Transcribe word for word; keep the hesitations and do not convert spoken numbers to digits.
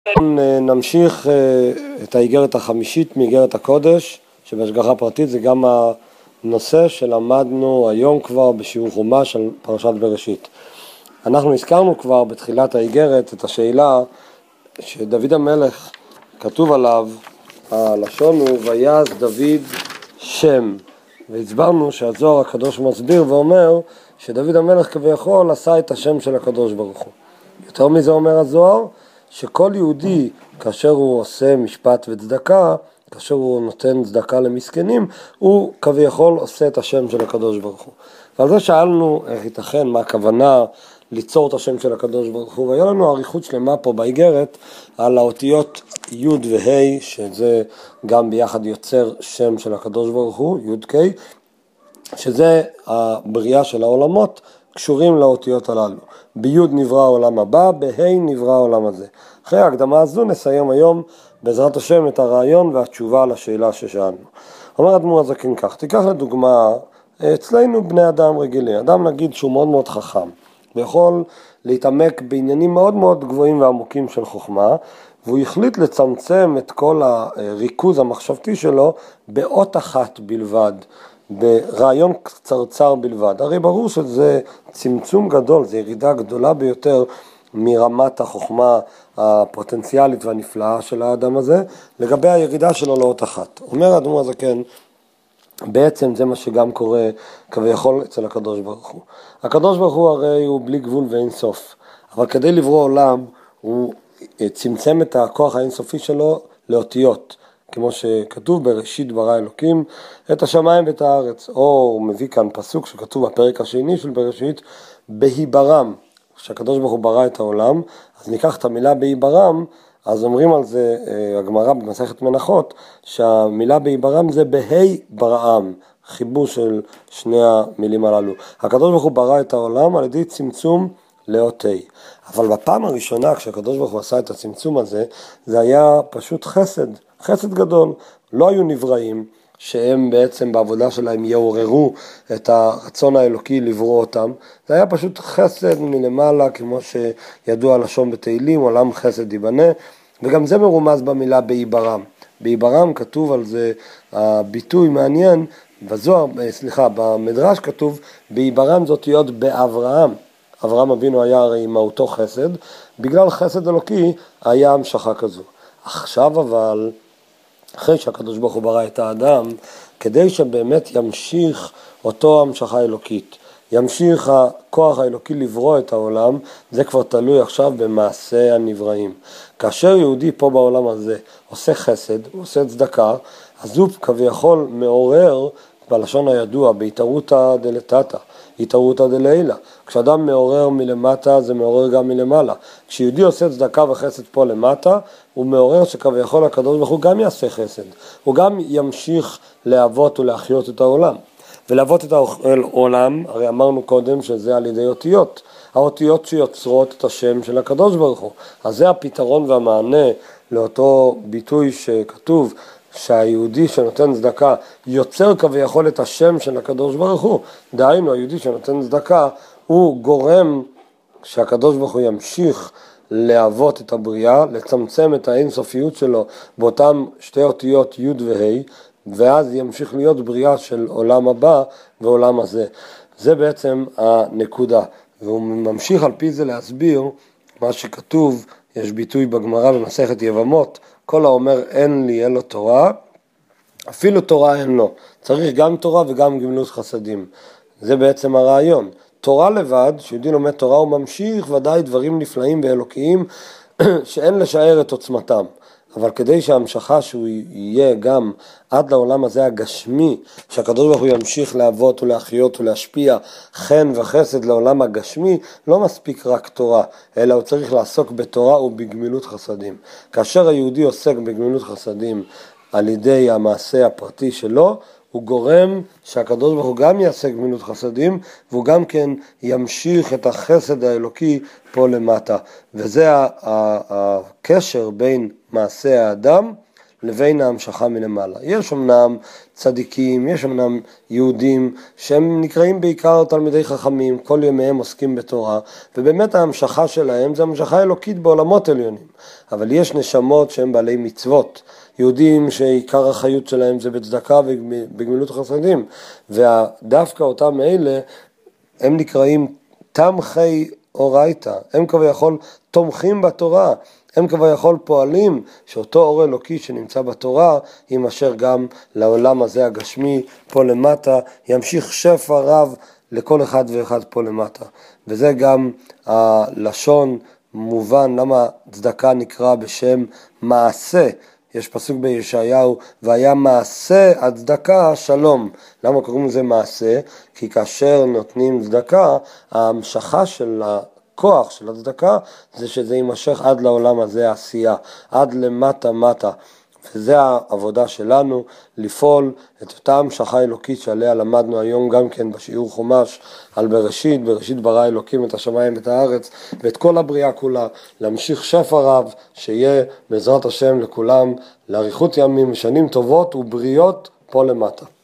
נמשיך את האיגרת החמישית מאיגרת הקודש שבהשגחה פרטית. זה גם הנושא שלמדנו היום כבר בשיעור חומש על פרשת בראשית. אנחנו הזכרנו כבר בתחילת האיגרת את השאלה שדוד המלך כתוב עליו, הלשון הוא ויעש דוד שם, והצברנו שהזוהר הקדוש מסביר ואומר שדוד המלך כביכול עשה את השם של הקדוש ברוך הוא. יותר מזה אומר הזוהר, שכל יהודי כאשר הוא עושה משפט וצדקה, כאשר הוא נותן צדקה למסכנים, הוא כביכול עושה את השם של הקדוש ברוך הוא. ועל זה שאלנו איך ייתכן, מה הכוונה ליצור את השם של הקדוש ברוך הוא, והיה לנו עריכות שלמה פה באיגרת על האותיות י' וה', שזה גם ביחד יוצר שם של הקדוש ברוך הוא, י' ק', שזה הבריאה של העולמות, קשורים לאותיות הללו. בי' נברא העולם הבא, בה' נברא העולם הזה. אחרי ההקדמה הזו נסיים היום בעזרת השם את הרעיון והתשובה לשאלה ששאלנו. אומר אדמו"ר הזקן כך, תיקח לדוגמה, אצלנו בני אדם רגילים, אדם נגיד שהוא מאוד מאוד חכם, ויכול להתעמק בעניינים מאוד מאוד גבוהים ועמוקים של חוכמה, והוא החליט לצמצם את כל הריכוז המחשבתי שלו באות אחת בלבד, ברעיון קצרצר בלבד. הרי ברור שזה צמצום גדול, זה ירידה גדולה ביותר מרמת החוכמה הפוטנציאלית והנפלאה של האדם הזה, לגבי הירידה שלו לאות אחת. אומר האדמו"ר הזקן, בעצם זה מה שגם קורה כביכול אצל הקדוש ברוך הוא. הקדוש ברוך הוא הרי הוא בלי גבול ואין סוף, אבל כדי לברוא עולם הוא צמצם את הכוח האינסופי שלו לאותיות, כמו שכתוב בראשית ברא אלוקים את השמיים ואת הארץ, או הוא מביא כאן פסוק שכתוב בפרק השני של בראשית, בהיברם, כשהקדוש ברוך הוא ברא את העולם, אז ניקח את המילה בהיברם, אז אומרים על זה הגמרא במסכת מנחות, שהמילה בהיברם זה בהי בראם, חיבור של שני המילים הללו. הקדוש ברוך הוא ברא את העולם על ידי צמצום לאות ה'. אבל בפעם הראשונה כשהקדוש ברוך הוא עשה את הצמצום הזה, זה היה פשוט חסד, חסד גדול. לא היו נבראים שהם בעצם בעבודה שלהם יעוררו את הרצון האלוקי לברוא אותם. זה היה פשוט חסד מלמעלה, כמו שידוע לשון בתהילים, עולם חסד ייבנה, וגם זה מרומז במילה בהיברם. בהיברם כתוב על זה הביטוי מעניין, בזוהר, סליחה, במדרש כתוב בהיברם זאת להיות באברהם. אברהם אבינו היה הרי מהותו חסד, בגלל חסד אלוקי היה המשכה כזו. עכשיו אבל, אחרי שהקדוש ברוך הוא ברא את האדם, כדי שבאמת ימשיך אותו המשכה אלוקית, ימשיך הכוח האלוקי לברוא את העולם, זה כבר תלוי עכשיו במעשה הנבראים. כאשר יהודי פה בעולם הזה עושה חסד, עושה צדקה, אז הוא כביכול מעורר, בלשון הידוע, בהתערותא דלתתא, התערותא דלילה. כשאדם מעורר מלמטה, זה מעורר גם מלמעלה. כשיהודי עושה צדקה וחסד פה למטה, הוא מעורר שכביכול הקדוש ברוך הוא גם יעשה חסד. הוא גם ימשיך להוות ולהחיות את העולם. ולהוות את העולם, הרי אמרנו קודם שזה על ידי אותיות. האותיות שיוצרות את השם של הקדוש ברוך הוא. אז זה הפתרון והמענה לאותו ביטוי שכתוב, שהיהודי שנותן צדקה יוצר כביכול את השם של הקדוש ברוך הוא. דהיינו, היהודי שנותן צדקה הוא גורם שהקדוש ברוך הוא ימשיך להוות את הבריאה, לצמצם את האינסופיות שלו באותם שתי אותיות י' וה', ואז ימשיך להיות בריאה של עולם הבא ועולם הזה. זה בעצם הנקודה, והוא ממשיך על פי זה להסביר מה שכתוב. יש ביטוי בגמרא במסכת יבמות, כל האומר אין לי אין לו תורה, אפילו תורה אין לו, צריך גם תורה וגם גמילות חסדים. זה בעצם הרעיון. תורה לבד, שיהודי לומד תורה הוא ממשיך ודאי דברים נפלאים ואלוקיים שאין לשער את עוצמתם. אבל כדי שההמשכה שהוא יהיה גם עד לעולם הזה הגשמי, שהקדוש ברוך הוא ימשיך להוות ולהחיות ולהשפיע חן וחסד לעולם הגשמי, לא מספיק רק תורה, אלא הוא צריך לעסוק בתורה ובגמילות חסדים. כאשר היהודי עוסק בגמילות חסדים על ידי המעשה הפרטי שלו, הוא גורם שהקדוש ברוך הוא גם יעשה גמילות חסדים, והוא גם כן ימשיך את החסד האלוקי פה למטה. וזה הקשר בין מעשה האדם לבין ההמשכה מלמעלה. יש אמנם צדיקים, יש אמנם יהודים שהם נקראים בעיקר תלמידי חכמים, כל ימיהם עוסקים בתורה, ובאמת ההמשכה שלהם זה המשכה אלוקית בעולמות עליונים. אבל יש נשמות שהם בעלי מצוות, יהודים שעיקר החיות שלהם זה בצדקה ובגמילות חסדים, ודווקא אותם אלה הם נקראים תמכי אורייתא, הם כביכול תומכים בתורה, הם כביכול פועלים שאותו אור אלוקי שנמצא בתורה יימשך גם לעולם הזה הגשמי פה למטה, ימשיך שפע רב לכל אחד ואחד פה למטה. וזה גם הלשון מובן למה צדקה נקרא בשם מעשה. יש פסוק בישעיהו, והיה מעשה הצדקה שלום. למה קוראים לזה מעשה? כי כאשר נותנים צדקה, ההמשכה של הכוח של הצדקה זה שזה יימשך עד לעולם הזה העשייה, עד למטה מטה. וזה העבודה שלנו, לפעול את אותה המשכה אלוקית שעליה למדנו היום גם כן בשיעור חומש על בראשית, בראשית ברא אלוקים את השמיים ואת הארץ ואת כל הבריאה כולה, להמשיך שפע רב שיהיה בעזרת השם לכולם לאריכות ימים, שנים טובות ובריאות פה למטה.